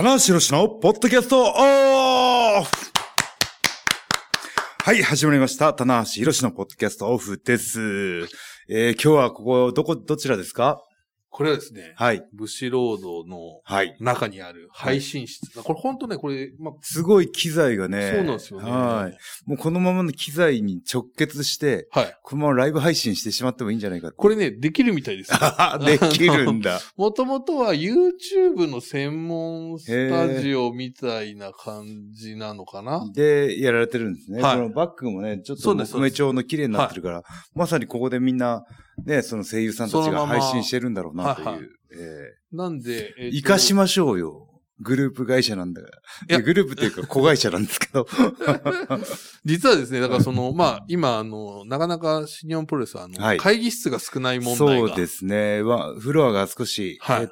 棚橋宏のポッドキャストオフ。はい、始まりました。棚橋宏のポッドキャストオフです。今日はここ、どちらですか？ これはですね、 はい。 武士ロードのはい。 中にある配信室。これ本当ね、これ、 すごい機材がね。 そうなんですよね。 はい。もうこのままの機材に直結して、 はい。 このままライブ配信してしまってもいいんじゃないかって。 これね、できるみたいです。 できるんだ。 もともとは YouTube の専門スタジオみたいな感じなのかなで、やられてるんですね。 はい。 このバッグもね、ちょっと木目調の綺麗になってるから、はい、まさにここでみんな、ね、その声優さんたちが配信してるんだろうなという。はいはい、 なんで、 活かしましょうよ。グループ会社なんだから。グループっていうか子会社なんですけど。 実はですね、だから今なかなか新日本プロレスははい、会議室が少ない問題が。 そうですね。フロアが少し減って、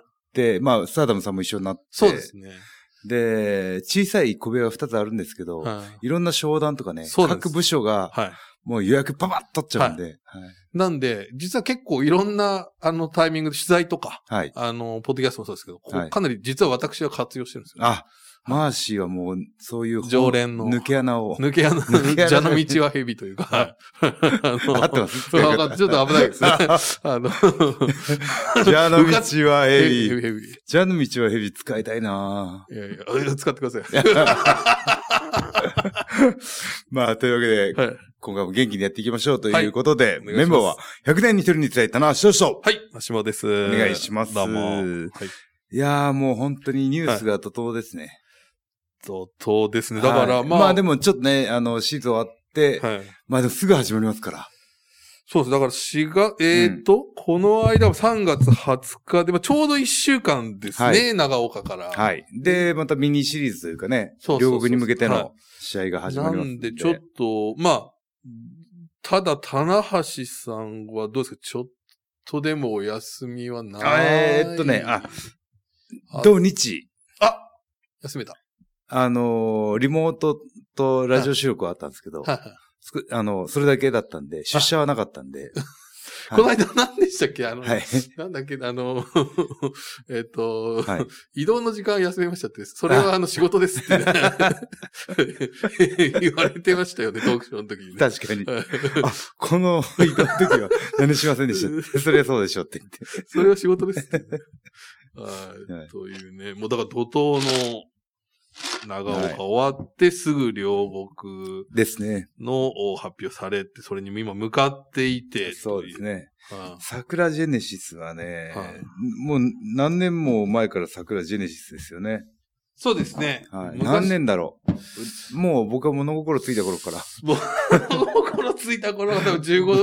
はい、スターダムさんも一緒になって。 そうですね。 で、小さい小部屋が2つあるんですけど、はい、いろんな商談とかね、各部署が、はい、もう予約パパッと取っちゃうんで。はいはい、 なんで、実は結構いろんな、タイミングで取材とか、はい。ポッドキャストもそうですけど、はい、かなり実は私は活用してるんですよ、ね。 あ、マーシーはもう、そういう常連の。 抜け穴を。 蛇の道は蛇というか。 合ってます。 ちょっと危ないですね。 蛇の道は蛇。蛇の道は蛇使いたいないやいや、使ってください。 というわけで、はい、今回も元気にやっていきましょうということで、はい、メンバーは100年に一人に伝えた棚橋宏と。 はい、橋です。 お願いします。 どうも。はい、 いやーもう本当にニュースが怒涛ですね。 怒涛ですね。だからまあでもちょっとね、シーズン終わって、はい、でもすぐ始まりますから。 そうです。だからこの間は3月20日で、ちょうど1週間ですね、はい、長岡から。 はい。で、またミニシリーズというかね、両国に向けての試合が始まりますんで。 なんでちょっと、ただ、棚橋さんはどうですか？ちょっとでもお休みはない。 土日。 休めた。 リモートとラジオ収録はあったんですけど、それだけだったんで、出社はなかったんで。 この間何でしたっけ？ はい、 なんだっけはい、移動の時間休めましたって、それは仕事ですって、言われてましたよね、トークショーの時に、ね。 確かに。この移動の時は何しませんでした。それはそうでしょって言って。 それは仕事ですって、ね。はい。というね、もうだから怒涛の長岡終わってすぐ両国ですね。 の発表されて、それに今向かっていて。 そうですね。桜ジェネシスはね、もう何年も前から桜ジェネシスですよね。 そうですね。 はい、何年だろう。もう僕は物心ついた頃から。 物心ついた頃は多分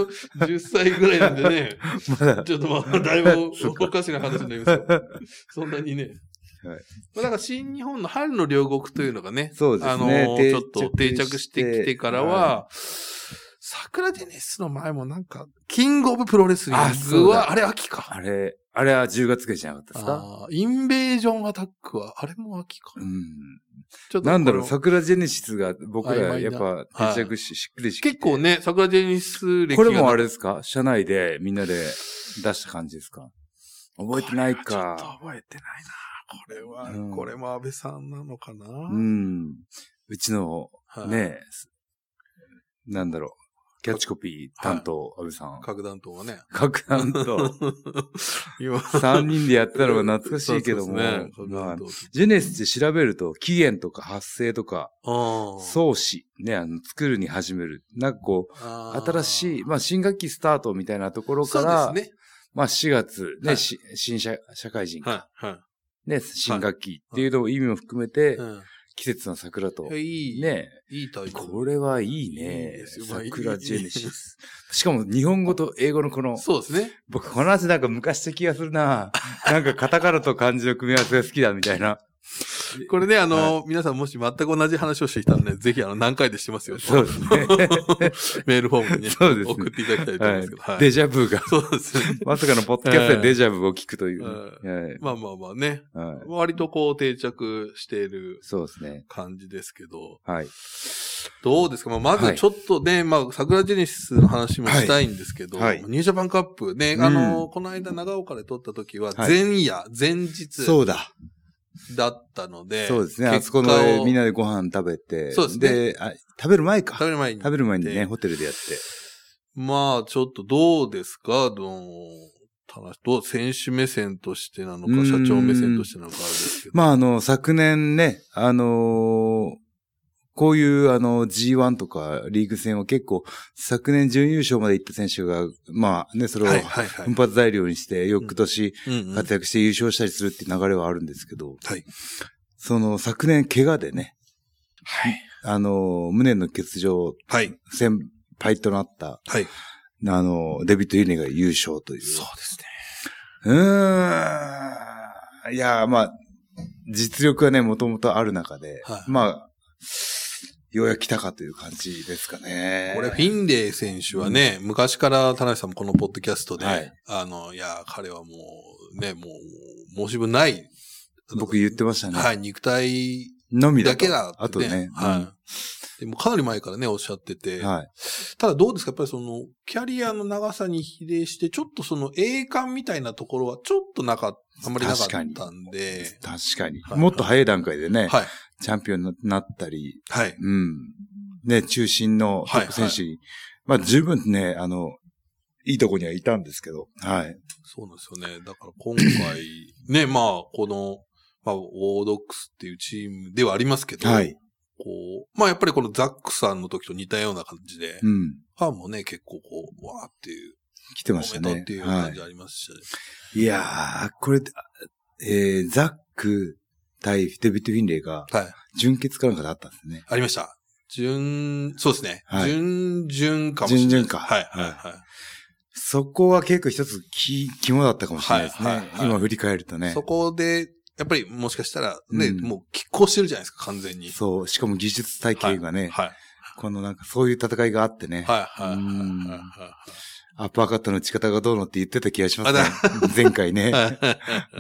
10歳ぐらいなんでね。ちょっとだいぶおかしな話になりますよ。そんなにね。はい。だから新日本の春の両国というのがね。 そうですね。 ちょっと定着してきてからは、桜ジェネシスの前もキングオブプロレスリングは、あれ秋か。 あれは10月ぐらいじゃなかったですか？ インベージョンアタックは、あれも秋か。 ちょっとなんだろう、桜ジェネシスが僕らやっぱ定着しっくりして。 結構ね、桜ジェネシス歴が。これもあれですか？社内でみんなで出した感じですか？覚えてないか。 ちょっと覚えてないな。これも安倍さんなのかな？ うちの、ね、なんだろう、キャッチコピー担当、安倍さん。 核弾頭はね。 核弾頭。3人でやったのが懐かしいけども、ジェネシスで調べると、起源とか発生とか、創始、ね、作るに始める。新しい、新学期スタートみたいなところから、そうですね。4月、ね、新社会人か。ね、新学期っていうのを意味も含めて、季節の桜と。ね。 いいタイトル。 これはいいね。桜ジェネシス。しかも日本語と英語のそうですね。 僕この話昔した気がするな。カタカナと漢字の組み合わせが好きだみたいな。 これね、皆さんもし全く同じ話をしていたらね、ぜひ何回でしてますよ。 そうですね。 メールフォームに、ね、 そうですね、 送っていただきたいと思いますけど。 デジャブが。 そうですね。 まさかのポッドキャストでデジャブを聞くという。 ね。割と定着しているそうですね。 感じですけど。 はい。 どうですか？まずちょっとね、桜ジェネシスの話もしたいんですけど、ニュージャパンカップね、この間長岡で撮った時は前日。 そうだ。 だったので。 そうですね。あそこのみんなでご飯食べて。 そうですね。 で、食べる前か。 食べる前にね、ホテルでやって。 まあ、ちょっとどうですか選手目線としてなのか、社長目線としてなのかあれですけど。 まあ、昨年ね、こういう、G1 とかリーグ戦を結構、昨年準優勝まで行った選手が、まあね、それを奮発材料にして、翌年活躍して優勝したりするっていう流れはあるんですけど、 はい。 昨年怪我でね、 はい。 無念の欠場、 はい。 先輩となった、 はい。 デビッド・イネが優勝という。 そうですね。いや、まあ、実力はね、もともとある中で、はい、まあ、ようやく来たかという感じですかね。 これ、フィンレイ選手はね、昔から田中さんもこのポッドキャストで、はい、いや、彼はもう、ね、もう、申し分ない。 僕言ってましたね。 はい、肉体のみだけだって、ね。 あとね。 はい。でもかなり前からね、おっしゃってて。 はい。 ただどうですかやっぱりキャリアの長さに比例して、ちょっと栄冠みたいなところはちょっっとあんまりなかったんで。 確かに。はい、もっと早い段階でね、 はい、 チャンピオンになったり、 はい。 うん。ね、中心のトップ選手に、はいはい、まあ十分ね、いいとこにはいたんですけど、はい。 そうなんですよね。だから今回、ね、まあ、まあ、オードックスっていうチームではありますけど、 はい。 まあやっぱりこのザックさんの時と似たような感じで、 うん。 ファンもね、結構わーっていう。 来てましたね。 っていう感じありますし、 はい。いやー、これ、ザック対デビッド・フィンレイが、 はい。 準決かなんかであったんですね。 ありました。そうですね。 はい。 準々かもしれない。 準々か。 はい、はい、はい。 そこは結構一つ肝だったかもしれないですね。 はいはいはい、 今振り返るとね。 そこで、やっぱりもしかしたらね、もう拮抗してるじゃないですか、完全に。 そう。しかも技術体系がね。 はい。はい、 このなんかそういう戦いがあってね。 はい、はい、はい。 アッパーカットの打ち方がどうのって言ってた気がしますね。前回ね。はい。 そう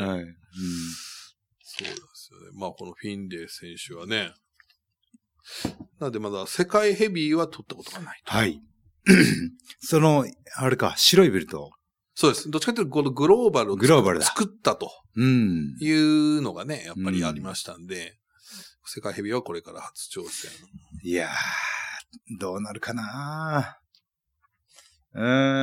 ですよね。まあこのフィンレイ選手はね。なのでまだ世界ヘビーは取ったことがないと。 はい。あれか、白いベルト。 そうです。どっちかというと、このグローバルを作ったと。いうのがね、やっぱりありましたんで、世界ヘビーはこれから初挑戦。 いやー、どうなるかない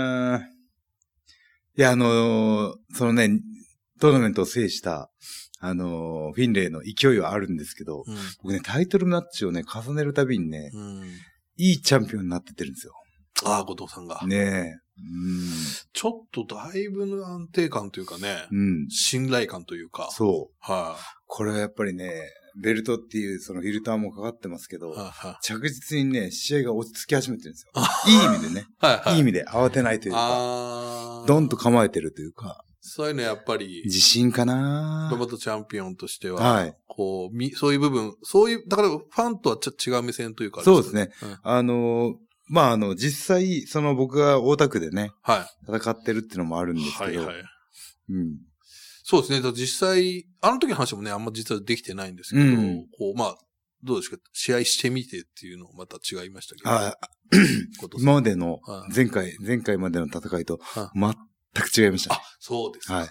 や、そのね、トーナメントを制した、フィンレイの勢いはあるんですけど、僕ね、タイトルマッチをね、重ねるたびにね、いいチャンピオンになってってるんですよ。 ああ、後藤さんが。 ねえ。 ちょっとだいぶの安定感というかね、信頼感というか。 そう。 はい、 これはやっぱりね、ベルトっていうそのフィルターもかかってますけど、着実にね、試合が落ち着き始めてるんですよ。いい意味でね。いい意味で慌てないというか、ドンと構えてるというか。 そういうのやっぱり、 自信かな元チャンピオンとしては、はい。そういう部分、だからファンとはちょっと違う目線というか、 そうですね。まあ、実際、僕が大田区でね、 はい。 戦ってるっていうのもあるんですけど、 はいはい。そうですね。実際、あの時の話もね、あんま実はできてないんですけど、まあ、どうですか、試合してみてっていうのまた違いましたけど。 今までの、前回までの戦いと、全く違いましたね。 あ、そうですか。 はい。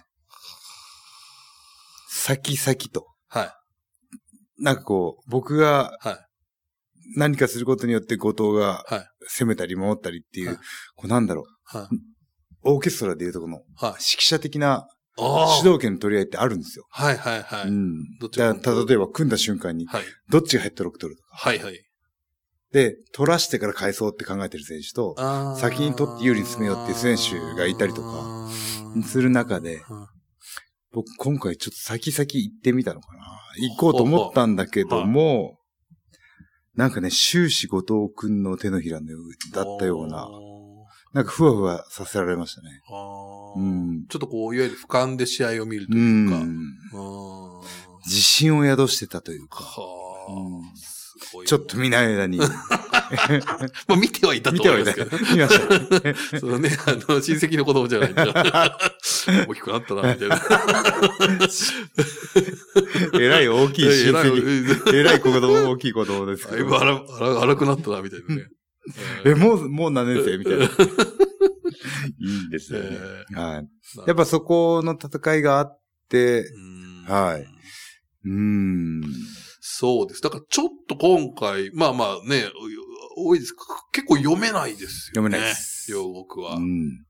先々と。 はい。 なんか僕が、 はい。 何かすることによって後藤が攻めたり守ったりっていう、なんだろう、オーケストラでいうとこの指揮者的な主導権の取り合いってあるんですよ。 はいはいはい。 例えば組んだ瞬間に、どっちがヘッドロック取るとか。 はいはい。 で、取らしてから返そうって考えてる選手と、先に取って有利に進めようっていう選手がいたりとか、する中で、僕今回ちょっと先々行ってみたのかな。行こうと思ったんだけども、なんかね、終始後藤くんの手のひらのようだったような、なんかふわふわさせられましたね。 ちょっといわゆる俯瞰で試合を見るというか。 自信を宿してたというか。 すごいちょっと見ない間に。 まあ見てはいたと思いますけど。 見ました。 そのね、親戚の子供じゃないんだ。大きくなったな、みたいな。 えらい大きい親戚。えらい大きい子供ですけど。 だいぶ荒くなったな、みたいなね。 もう何年生みたいな。いいんですよね。はい。やっぱそこの戦いがあって、はい。 そうです。だからちょっと今回、まあまあね、多いです。結構読めないですよね。 読めないです。 両国は。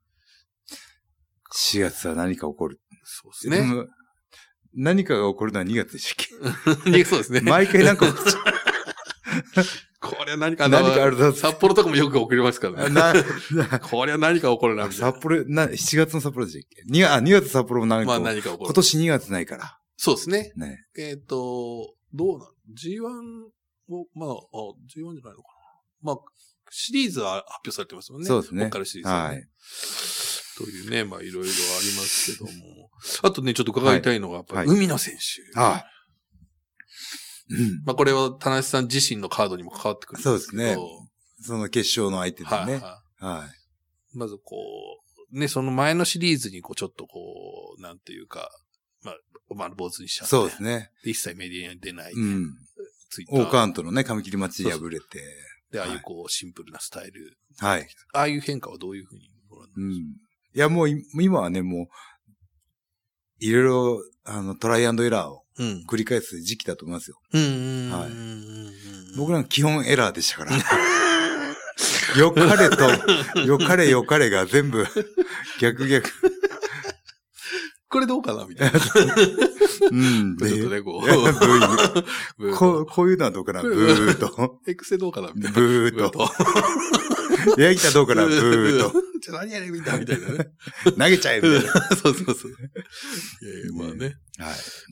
4月は何か起こる。 そうですね。でも何かが起こるのは2月でしたっけそうですね。 毎回なんか起こっちゃう。 これは何かある札幌とかもよく起こりますからね。これは何か起こるな、みたいな。 札幌、7月の札幌でしたっけ ?2 月札幌も何か起こる。今年2月ないから。 そうですね。 ねどうなの ?G1 を、まあ、G1 じゃないのかな。まあ、シリーズは発表されてますもんね。 そうですね。 こっからシリーズはね。はい。というね、まあいろいろありますけども。あとね、ちょっと伺いたいのが、やっぱり海野選手。はい。まあこれは田無さん自身のカードにも関わってくるんですけど。そうですね。 その決勝の相手でね。 はい。まずね、その前のシリーズにちょっとなんていうか、まあ、坊主にしちゃって。 そうですね。 一切メディアに出ない。 ツイッター。オーカーンとのね、紙切りマッチで敗れて。 で、ああいうシンプルなスタイル。 はい。 ああいう変化はどういうふうにご覧になりますか？ いや、もう今はね、もう、いろいろ、トライアンドエラーを繰り返す時期だと思いますよ。はい。僕らの基本エラーでしたから。よかれが全部、逆。 これどうかなみたいな。ちょっとね、こういうのはどうかなブーと。 エクセどうかなみたいな。 ブーと。ヤギタどうかなブーと。 じゃあ何やれみたいなね。 投げちゃえみたいな。 そう。いやまあね。 はい。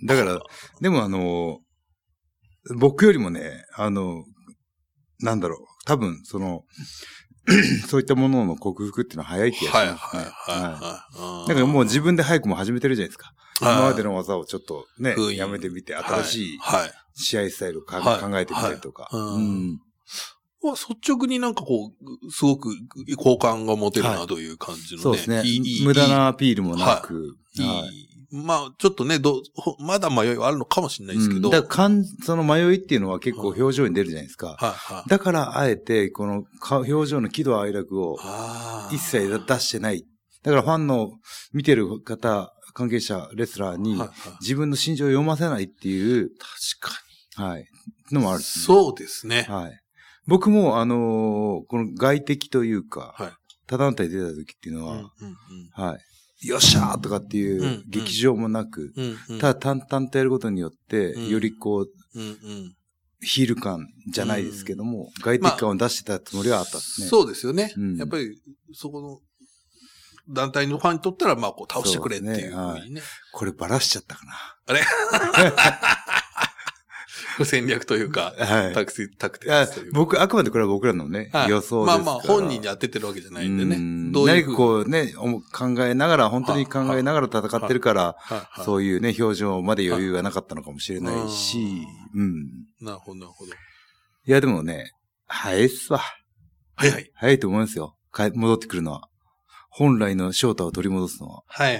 だから、でも僕よりもね、なんだろう、多分そういったものの克服っていうのは早い気がしますね。はい。だからもう自分で早くも始めてるじゃないですか。今までの技をちょっとね、やめてみて、新しい試合スタイルを考えてみたりとか。 率直になんかすごく好感が持てるなという感じのね。 そうですね。無駄なアピールもなく。 まあ、ちょっとね、まだ迷いはあるのかもしれないですけど。 だからその迷いっていうのは結構表情に出るじゃないですか。だから、あえて、この表情の喜怒哀楽を一切出してない。だからファンの見てる方、関係者、レスラーに自分の心情を読ませないっていう。 確かに。はい。のもあるですね。そうですね。 はい。僕も、この外敵というか、他団体出た時っていうのは、はい。よっしゃーとかっていう劇場もなく、ただ淡々とやることによって、よりヒール感じゃないですけども、外敵感を出してたつもりはあったんですね。 そうですよね。やっぱり、そこの団体のファンにとったら、倒してくれっていうふうにね。 これバラしちゃったかな。 あれ戦略というか、タクティクスというか。 あくまでこれは僕らのね、予想ですから。 本人に当ててるわけじゃないんでね。 何かね、考えながら、本当に考えながら戦ってるから、そういうね、表情まで余裕がなかったのかもしれないし、 なるほど。 いや、でもね、早いっすわ。早いと思いますよ。戻ってくるのは。本来の翔太を取り戻すのは。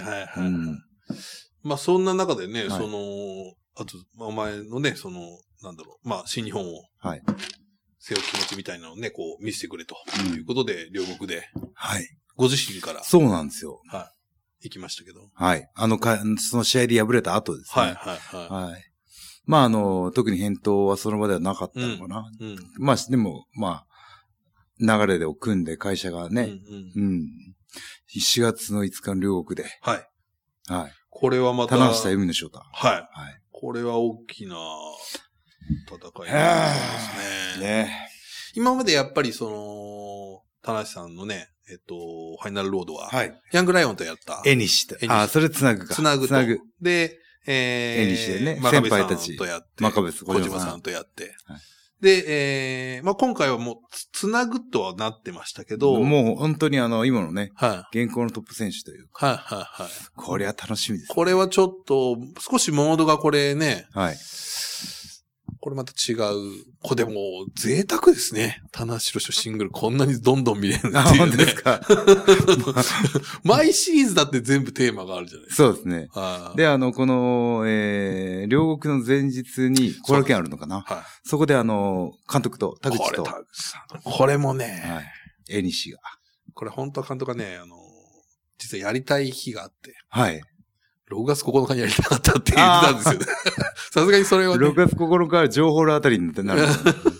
まあ、そんな中でね、あと、お前のね、新日本を、背負う気持ちみたいなのをね、見せてくれということで、両国で、ご自身から。 そうなんですよ。 行きましたけど。 はい。その試合で敗れた後ですね。まあ、特に返答はその場ではなかったのかな。まあ、でも、流れで組んで会社がね、4月の5日の両国で。これはまた。棚下海の翔太。 これは大きな戦いですね。今までやっぱり田無さんのね、ファイナルロードは、ヤングライオンとやった。 絵にして。それつなぐか。 つなぐ。で、 絵にしてね、 先輩たちとやって、小島さんとやって。で、今回はもう、つなぐとはなってましたけど。 もう本当に今のね、現行のトップ選手というか。これは楽しみですね。 これはちょっと、少しモードがこれね。これまた違う。でも、贅沢ですね。棚橋宏シングルこんなにどんどん見れるっていうね。 本当ですか。 毎シリーズだって全部テーマがあるじゃないですか。そうですね。で、この、両国の前日に後楽園あるのかな。そこで監督と田口と。 これもね。 絵西が。 これ本当は監督がね、実はやりたい日があって。 6月9日にやりたかったって言ってたんですよね。さすがにそれはね。 6月9日は情報のあたりになる。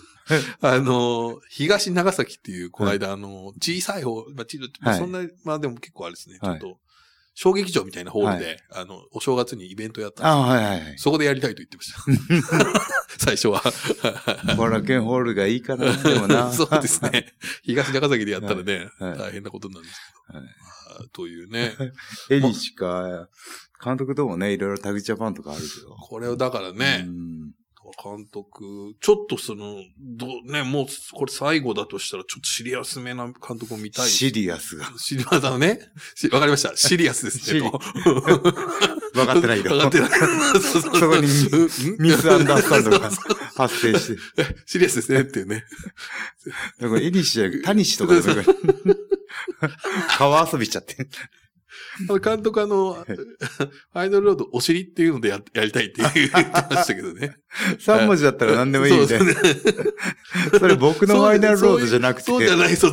東長崎っていう、この間、小さい方、そんな、まあでも結構あれですね、ちょっと、小劇場みたいなホールで、お正月にイベントやったんですよ。そこでやりたいと言ってました。最初は。 後楽園ホールがいいかな、でもな。 そうですね。東長崎でやったらね、大変なことなんですけど。というね。 エリシか、監督ともね、いろいろタグジャパンとかあるけど。 これをだからね、監督、ちょっともう、これ最後だとしたら、ちょっとシリアスめな監督を見たい。 シリアスが。 わかりました。シリアスですね、と。 わかってないよ。 わかってない。 そこにミスアンダースタンドが発生して。 シリアスですね、っていうね。 だからエリシじゃなくて、タニシとかで川遊びしちゃって。 監督ファイナルロードお尻っていうのでやりたいって言ってましたけどね。 3文字だったら何でもいいみたいな。それ僕のファイナルロードじゃなくて。 そうじゃない、そう。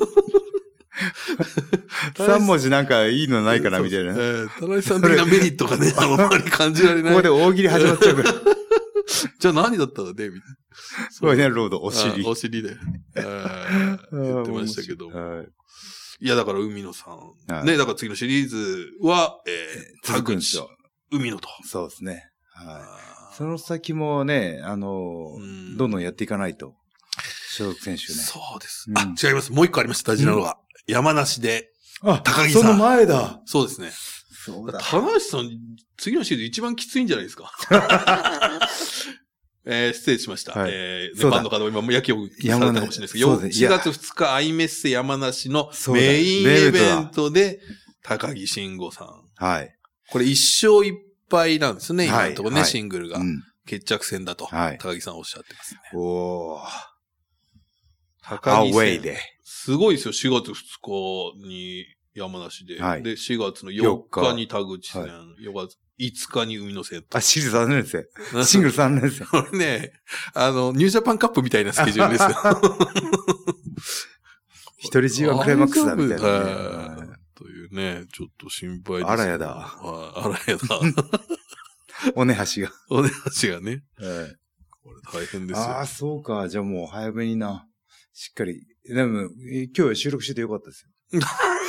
3文字なんかいいのないかなみたいな。 田中さん的なメリットがね、あんまり感じられない。 ここで大喜利始まっちゃうから。 じゃあ何だったらね、みたいな。 ファイナルロードお尻。 お尻で。言ってましたけど。いや、だから、海野さん。ね、だから次のシリーズは、 田口、 海野と。 そうですね。はい。その先もね、どんどんやっていかないと。所属選手ね。 そうです。違います。もう一個ありました、大事なのが。山梨で、高木さん。 その前だ。 そうですね。 そうだ。 高橋さん、次のシリーズ一番きついんじゃないですか。失礼しました。バンドカード今も野球をされたかもしれないですけど、4月2日、アイメッセ山梨のメインイベントで、高木慎吾さん。 はい。 これ1勝1敗なんですね、今のところね、シングルが。決着戦だと、高木さんおっしゃってますね。 おー。 高木戦。 すごいですよ、4月2日に山梨で。で、4月の4日に田口戦、4月5日に海野戦。 シングル3連戦。シングル3連戦。 これね、ニュージャパンカップみたいなスケジュールですよ。 一人 G1 クライマックスだみたいな、 というね、ちょっと心配です。 あらやだ。 あらやだ。 おねはしが。 おねはしがね。これ大変ですよ。 ああ、そうか。じゃあもう早めにな。しっかり。でも、今日収録しててよかったですよ。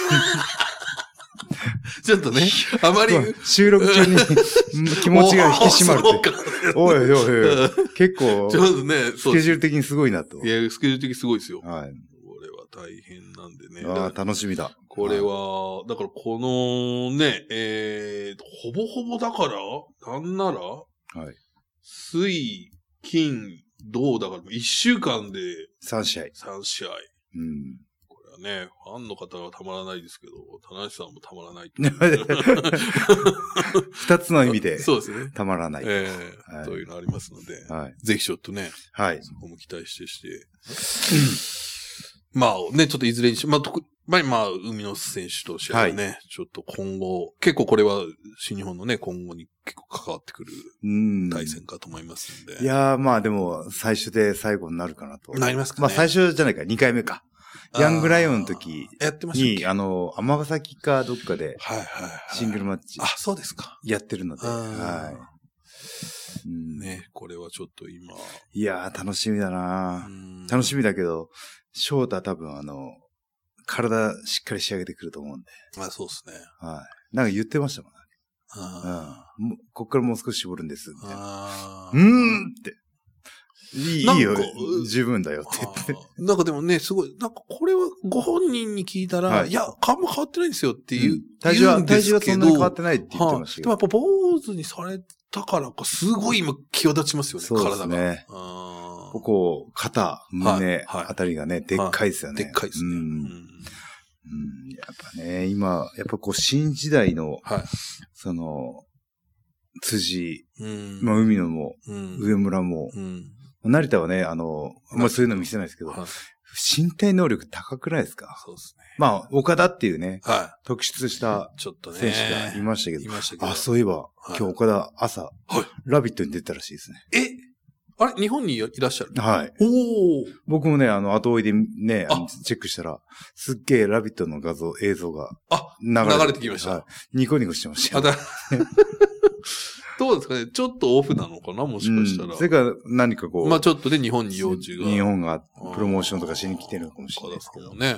ちょっとね、あまり。 収録中に気持ちが引き締まるって。おいおいおい。結構、 ちょっとね、 スケジュール的にすごいなと。 いや、スケジュール的にすごいですよ。 はい。 これは大変なんでね。 ああ、楽しみだ。 これは、だからこのね、ほぼほぼだから、なんなら、 はい。 水、金、銅だから、1週間で 3試合。 3試合。 うん。 ね、ファンの方はたまらないですけど、田中さんもたまらない。 二つの意味で。 そうですね。 たまらない。 というのありますので、ぜひちょっとね、そこも期待して。まあね、ちょっといずれにし、まあ、海野選手としてはね、ちょっと今後、結構これは新日本のね、今後に結構関わってくる対戦かと思いますんで。 いやー、まあでも、最初で最後になるかなと。 なりますかね。 まあ最初じゃないか、2回目か。ヤングライオンの時やってましたっけ？ 尼崎かどっかで、シングルマッチ。 あ、そうですか。 やってるので、 ね、これはちょっと今。 いやー、楽しみだな楽しみだけど、翔太多分体しっかり仕上げてくると思うんで。 あ、そうですね。 はい。なんか言ってましたもんね。こっからもう少し絞るんです、みたいな。って。いいよ、十分だよって言って。 なんかでもね、すごい、なんかこれはご本人に聞いたら、いや、あんま変わってないんですよっていう。 体重はそんなに変わってないって言ってましたけど。 でもやっぱ坊主にされたからか、すごい今際立ちますよね、体が。そうですね。 ここ、肩、胸あたりがね、でっかいですよね。 でっかいですね。 やっぱね、今、やっぱこう、新時代の、辻、海野も、上村も、成田はね、まあそういうの見せないですけど、身体能力高くないですか？ そうですね。 まあ、岡田っていうね、特出した選手がいましたけど、そういえば、今日岡田朝、ラビットに出たらしいですね。 あれ日本にいらっしゃる？ はい。 おー。 僕もね、後追いでね、チェックしたら、すっげえラビットの映像が流れてきました。はい。 ニコニコしてましたよ。 どうですかね、ちょっとオフなのかな、もしかしたら。 それから何かこう。 まあちょっとね、日本に幼虫が。 日本がプロモーションとかしに来てるのかもしれないですけど。 ね。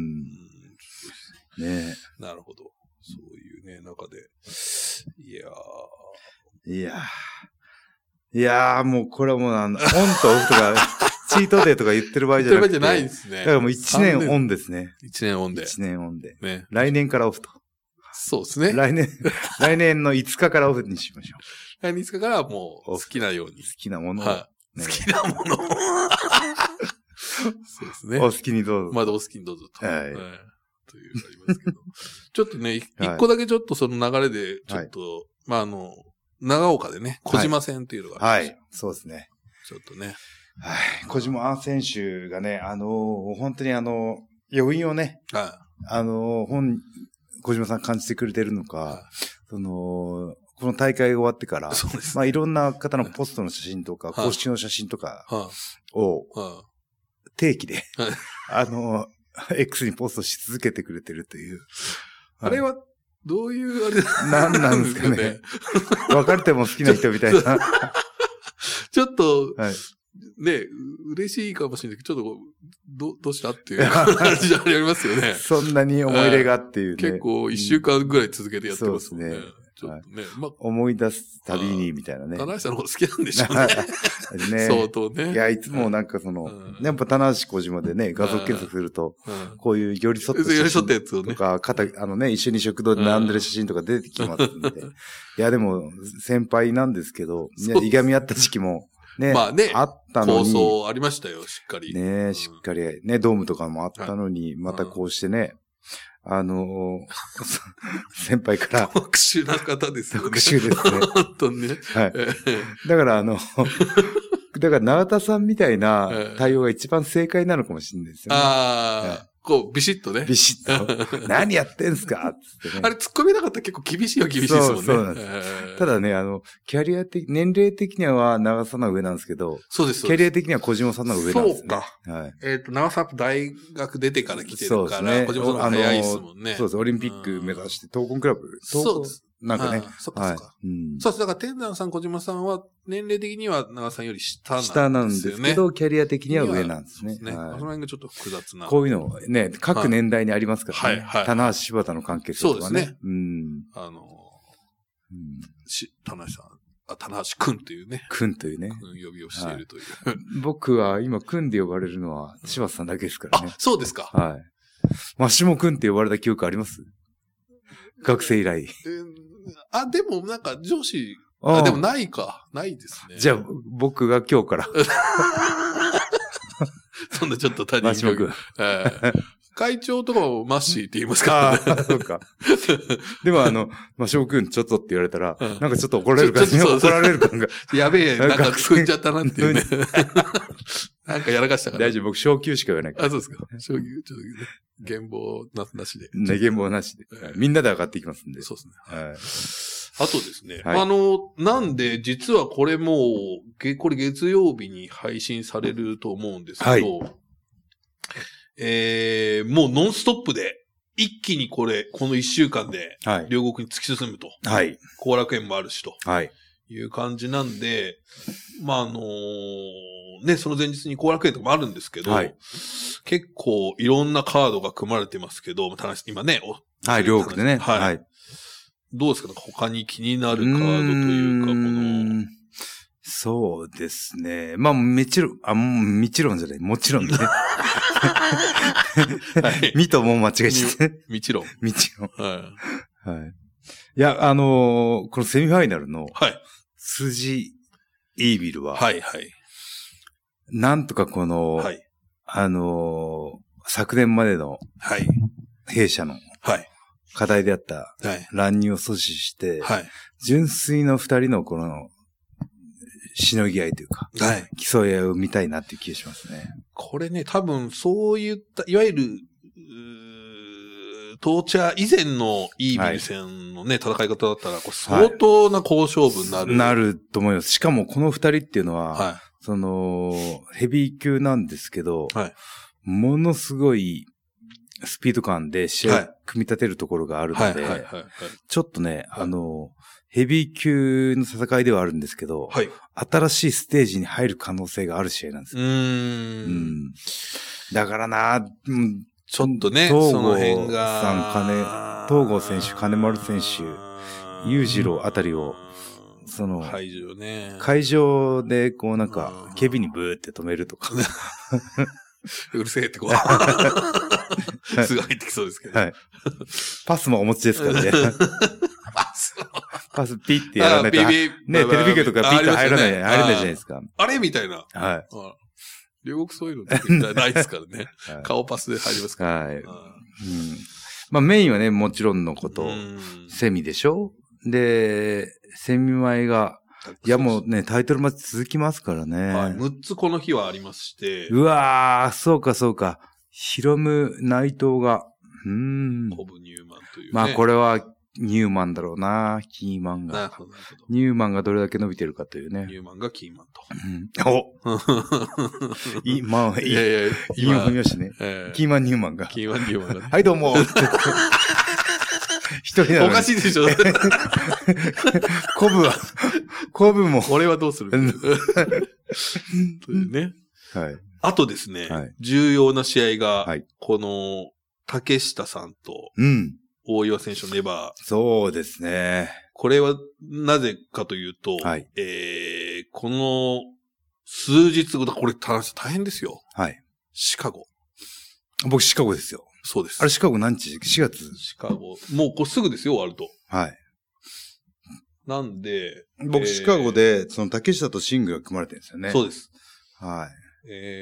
ねえ。 なるほど。そういうね、中で。 いやー、もうこれはもうオンとオフとか、チートデーとか言ってる場合じゃなくて。 言ってる場合じゃないですね。 だからもう1年オンですね。 1年オンで。 1年オンで。 ね。 来年からオフと。 そうですね。 来年の5日からオフにしましょう。 来年5日からもう好きなように。 好きなものを。 はい。好きなものを。そうですね。 お好きにどうぞ。 まだお好きにどうぞと。 はい。 というありますけど。ちょっとね、一個だけちょっとその流れで、ちょっと、まあ長岡でね、小島戦っていうのがありました。 はい。そうですね。 ちょっとね。 はい。小島選手がね、本当に余韻をね、 はい。 小島さん感じてくれてるのか、この大会が終わってから、 そうですね。 まあいろんな方のポストの写真とか、公式の写真とかを、定期で、X にポストし続けてくれてるという。 あれは、どういうあれなんなんですかね。別れても好きな人みたいな。 ちょっと、ね、嬉しいかもしれないけど、ちょっと、どうしたっていう感じありますよね。 そんなに思い入れがっていうね。 結構1週間ぐらい続けてやってますね。そうですね。ちょっとね。 思い出すたびにみたいなね。 棚橋さんのこと好きなんでしょうね。ね。相当ね。 いや、いつもなんかやっぱ棚橋小島でね、画像検索すると、こういう寄り添った写真やつをね。 とか、一緒に食堂で並んでる写真とか出てきますんで。いや、でも、先輩なんですけど、いがみ合った時期も、ね。 まあね。 あったのに。 構想ありましたよ、しっかり。 ね、しっかり。ね、ドームとかもあったのに、またこうしてね、先輩から。 特殊な方ですよね。 特殊ですね。 本当にね。 はい。だから永田さんみたいな対応が一番正解なのかもしれないですよね。 ああ。こう、ビシッとね。 ビシッと。何やってんすかつってね。 あれ、突っ込めなかったら結構厳しいですもんね。 そうなんです。ただね、キャリア的、年齢的には長さんの上なんですけど、 そうです。 キャリア的には小島さんの上なんですね。 そうか。はい。長さん大学出てから来てるから、小島さんの早いですもんね。 そうです。オリンピック目指して、闘魂クラブ。 そうです。 なんかね。 そっかそっか。そうです。だから、天山さん、小島さんは、年齢的には長さんより下なんですよね。 下なんですけど、キャリア的には上なんですね。 その辺がちょっと複雑な。 こういうのね、各年代にありますからね。はい。棚橋柴田の関係性とかね。 そうですね。棚橋さん、棚橋くんというね。 くんというね。 呼びをしているという。 僕は今、くんで呼ばれるのは柴田さんだけですからね。 そうですか。 はい。マシモくんって呼ばれた記憶あります？学生以来。 でもなんか上司、でもないですね。 じゃあ、僕が今日から。 そんなちょっと他人。 マシモくん。 会長とかもマッシーって言いますからね。 そうか。でもマシモくんちょっとって言われたら、なんかちょっと怒られる感じ。怒られる感が。 やべえ、なんか作っちゃったなっていうね。なんかやらかしたから。 大丈夫、僕昇級しか言わないから。 そうですか。昇級、ちょっとね。言望なしで。 ね、言望なしで。みんなで上がっていきますんで。 そうですね。 はい。 あとですね。なんで、実はこれもう、これ月曜日に配信されると思うんですけど、もうノンストップで、一気にこの一週間で、両国に突き進むと。はい。後楽園もあるしと。はい。いう感じなんで、まあね、その前日に後楽園とかもあるんですけど、結構いろんなカードが組まれてますけど、今ね、 はい、両国でね。はい。 どうですか？他に気になるカードというか、 そうですね。まあ、もちろんじゃない。もちろんね。みとも間違えちゃって。 みちろん。 はい。いや、このセミファイナルの、筋イービルは、なんとか昨年までの、弊社の、課題であった、乱入を阻止して、純粋の二人のこの、しのぎ合いというか、競い合いを見たいなっていう気がしますね。 これね、多分そういった、いわゆる、トーチャー以前のイービル戦のね、戦い方だったら、これ相当な好勝負になる。 なると思います。しかもこの二人っていうのは、 ヘビー級なんですけど、 はい。 ものすごいスピード感で試合組み立てるところがあるので、 はい。 ちょっとね、ヘビー級の戦いではあるんですけど、 はい。 新しいステージに入る可能性がある試合なんですよ。だからな、 ちょっとね、 東その郷辺が。 さん、東郷選手、金丸選手、裕次郎あたりを、会場でこうなんか、警備にブーって止めるとか。 うるせえってこう。すぐ入ってきそうですけど。 はい。パスもお持ちですからね。パスピッてやらないと。ね、テレビ局とかピッて入れないじゃないですか。 あれみたいな。 はい。 両国そういうのってないですからね。顔パスで入りますから。 はい。まあメインはね、もちろんのこと、セミでしょ？で、セミ前が、いやもうね、タイトルマッチ続きますからね。 はい。6つこの日はありまして。 うわー、そうか。ヒロム、内藤が、 コブ・ニューマンという、ね。 まあこれは、ニューマンだろうな、キーマンが。 なるほど。 ニューマンがどれだけ伸びてるかというね。 ニューマンがキーマンと。 まあ、いい。今踏みましたね。キーマン、ニューマンが。 キーマン、ニューマンが。 はい、どうも。一人なのに。 おかしいでしょ。 コブも。 俺はどうするというね。 はい。 あとですね、重要な試合が、この、竹下さんと、大岩選手のネバー。そうですね。 これは、なぜかというと、この、数日後だ、これ大変ですよ。 はい。 シカゴ。 僕、シカゴですよ。 そうです。 あれ、シカゴ何日？ 4 月。 シカゴ。もうこれすぐですよ、終わると。 はい。 なんで、 僕、シカゴで、竹下とシングルが組まれてるんですよね。 そうです。 はい。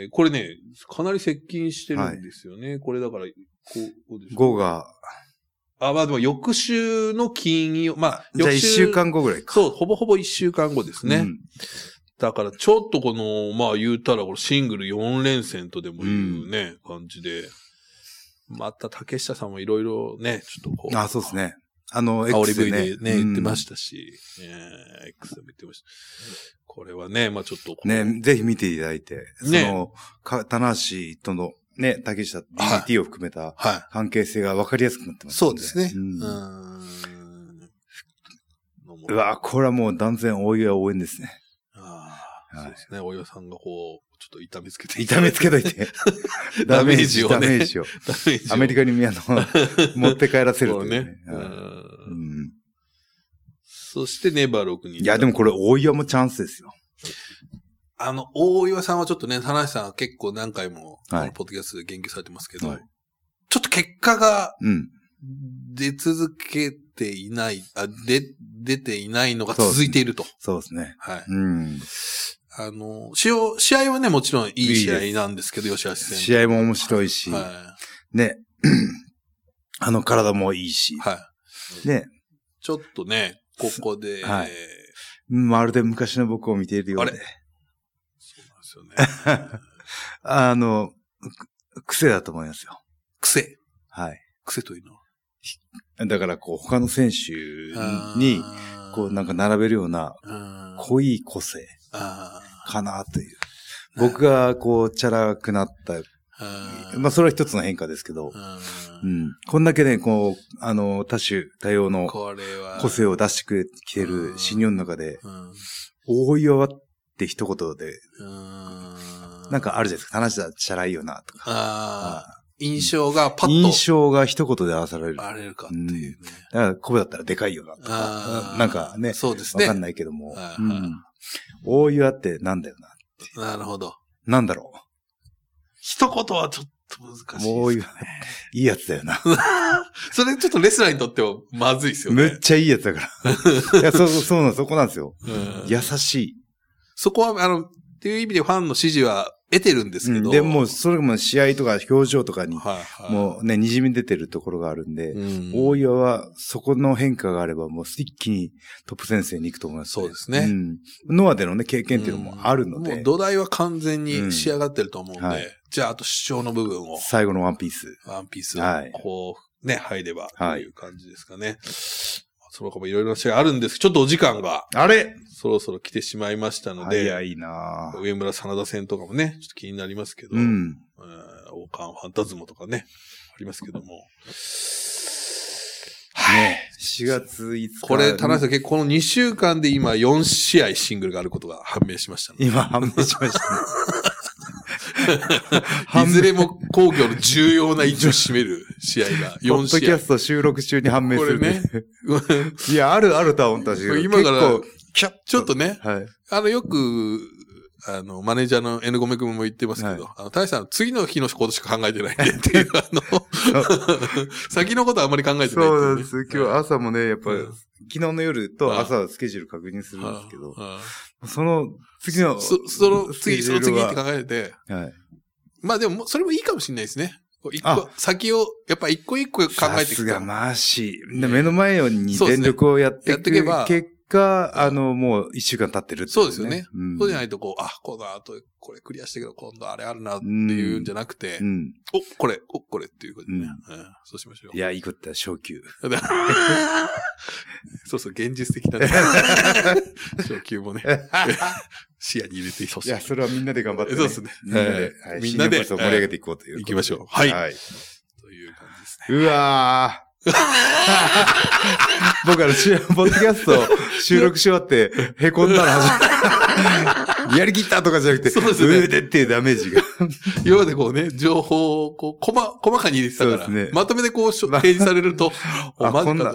これね、かなり接近してるんですよね。これだから、 5が。 まあでも翌週の金曜、まあ、 じゃあ1週間後ぐらいか。 そう、ほぼほぼ1週間後ですね。だからちょっとこの、まあ言うたらこれシングル4連戦とでもいうね、感じで。また竹下さんもいろいろね、ちょっとこう。 そうですね。 煽り V でね、言ってましたし、X でも言ってました。これはね、まあちょっと。 ね、ぜひ見ていただいて、棚橋とのね、竹下 DDT を含めた関係性が分かりやすくなってます、 そうですね。 うわ、これはもう断然大岩応援ですね。 そうですね。大岩さんがこう、ちょっと痛めつけといて。ダメージを。アメリカに持って帰らせるというね。 そしてネバー6人。 いや、でもこれ大岩もチャンスですよ。 大岩さんはちょっとね、田中さんは結構何回も、ポッドキャストで言及されてますけど、ちょっと結果が、出続けていない、出ていないのが続いていると。 そうですね。 はい。試合はね、もちろんいい試合なんですけど、吉橋戦。 試合も面白いし、ね、体もいいし、ね。 ちょっとね、ここで、 まるで昔の僕を見ているようで。 そうなんですよね。 癖だと思いますよ。 癖。 はい。 癖というのは。 だから、他の選手に、なんか並べるような、濃い個性かなという。僕が、チャラくなった。まあ、それは一つの変化ですけど、こんだけね、多種多様の個性を出してくれてる新日本の中で、大岩って一言で、なんかあるじゃないですか。話したらチャラいよな、とか。 印象がパッと。 印象が一言で合わされる。 あれるかっていうね。 だから、コブだったらでかいよな、とか。なんかね。 そうですね。 わかんないけども。大岩ってなんだよなって。 なるほど。 なんだろう。 一言はちょっと難しいですね。 大岩、いいやつだよな。 それちょっとレスラーにとってはまずいですよね。 めっちゃいいやつだから。いや、そこなんですよ。優しい。 そこは、っていう意味でファンの支持は得てるんですけど。 でも、それも試合とか表情とかに、もうね、滲み出てるところがあるんで、大岩はそこの変化があれば、もう一気にトップ先生に行くと思います、 そうですね。 ノアでのね、経験っていうのもあるので。 もう土台は完全に仕上がってると思うんで、じゃあ、あと主張の部分を。 最後のワンピース。 こう、ね、入れば、という感じですかね。 その他もいろいろな試合あるんですけど、ちょっとお時間が。 あれそろそろ来てしまいましたので。 早いなぁ。 上村真田戦とかもね、ちょっと気になりますけど。王冠ファンタズモとかね、ありますけども。 ね、4月5日。 これ、田中さん結構この2週間で今4試合シングルがあることが判明しましたね。 今判明しましたね。 いずれも工業の重要な位置を占める試合が4試合。 ポッドキャスト収録中に判明する、ね。 これね。 いや、あるとは思ったし。 今から、 ちょっとね、はい、よく、マネージャーの N ゴメ君も言ってますけど、はい、大さん、次の日のことしか考えてないんでっていう、先のことはあんまり考えてない、ね。 そうなんです。今日朝もね、やっぱり、昨日の夜と朝スケジュール確認するんですけど、その次の、 その次って考えて、はい、まあでも、それもいいかもしれないですね。先を、やっぱ一個一個考えていくと。さすがマーシー。目の前に全力をやっていけば、結果、もう一週間経ってるって、ね。 そうですよね。そうじゃないとこの後、これクリアしてけど、今度あれあるなっていうんじゃなくて、これっていうことでね。そうしましょう。 いや、いいことだ、昇級。 そう、現実的なね。昇級もね。視野に入れてほしい。 いや、それはみんなで頑張って、ね。 そうですね。 みんなで盛り上げていこうという。 行きましょう。はい。という感じですね。 うわー。僕ポッドキャスト収録し終わって、凹んだらやりきったとかじゃなくて、 そうですね。 上でっていうダメージが。 今までこうね、情報を細かに入れてたから、ね、まとめてこう提示されると、マジか。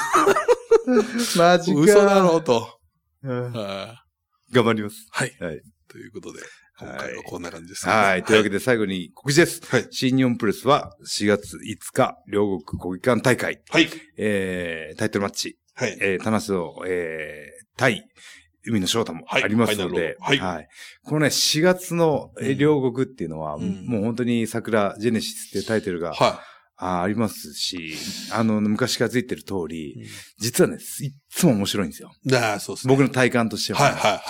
マジか。 嘘だろうと。 頑張ります。 はい。ということで。今回はこんな感じですね。はい。というわけで最後に告知です。はい。新日本プロレスは4月5日、両国国技館大会。はい。タイトルマッチ。はい。田中対海野翔太もありますので。はい。はい。このね、4月の両国っていうのは、もう本当に桜ジェネシスっていうタイトルが、ありますし、昔からついてる通り、実はね、いつも面白いんですよ。 そうですね。 僕の体感としては。 はいはいはい。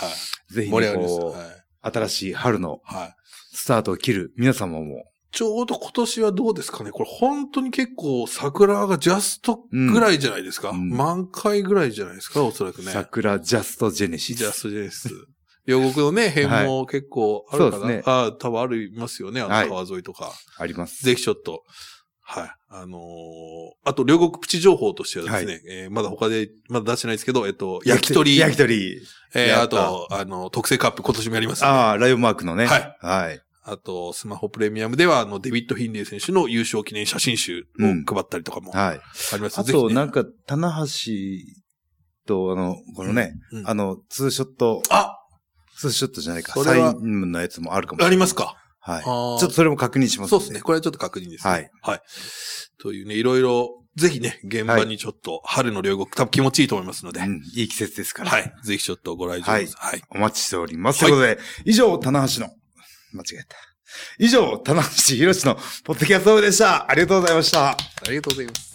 ぜひこう、新しい春のスタートを切る皆様も。 ちょうど今年はどうですかね。これ本当に結構桜がジャストぐらいじゃないですか。満開ぐらいじゃないですか、おそらくね。 桜ジャストジェネシス。 ジャストジェネシス。両国のね、辺も結構あるかな。そうですね。多分ありますよね、川沿いとか。 あります。 ぜひちょっと。はい。あと、両国プチ情報としてはですね、まだまだ出してないですけど、焼き鳥。 焼き鳥。 あと、特製カップ今年もやります、 ね。ライオンマークのね。 はい。はい。あと、スマホプレミアムでは、デビッド・フィンレイ選手の優勝記念写真集を配ったりとかも。はい。あります。 あと、なんか、棚橋と、このね、ツーショット。ツーショットじゃないか。サインのやつもあるかもしれない。 ありますか。 はい。ちょっとそれも確認します。 そうですね。これはちょっと確認ですね。はい。はい。というね、いろいろ、ぜひね、現場にちょっと、春の両国、多分気持ちいいと思いますので。 いい季節ですから。 はい。ぜひちょっとご来場です。 はい。お待ちしております。ということで、以上、棚橋の、間違えた。以上、棚橋宏のポッドキャストでした。ありがとうございました。 ありがとうございます。